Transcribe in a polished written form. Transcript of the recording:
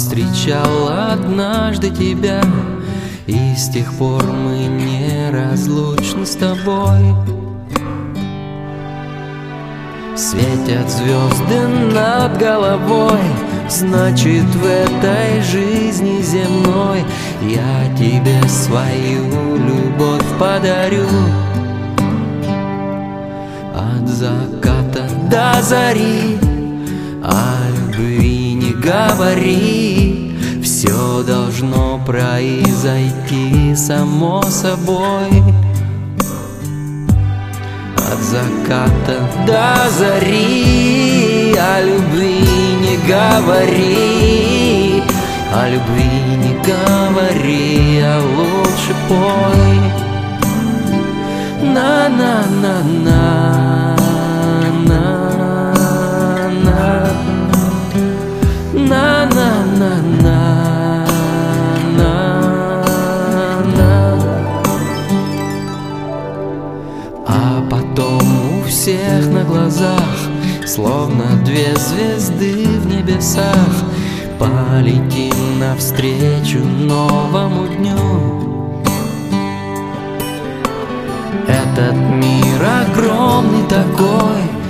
повстречал однажды тебя, и с тех пор мы неразлучны с тобой. Светят звезды над головой, значит, в этой жизни земной я тебе свою любовь подарю. От заката до зари о любви не говори, все должно произойти само собой. От заката до зари о любви не говори, о любви не говори, а лучше пой. На-на-на-на, на-на-на-на, на-на-на-на. А потом у всех на глазах, словно две звезды в небесах, полетим навстречу новому дню. Этот мир огромный такой,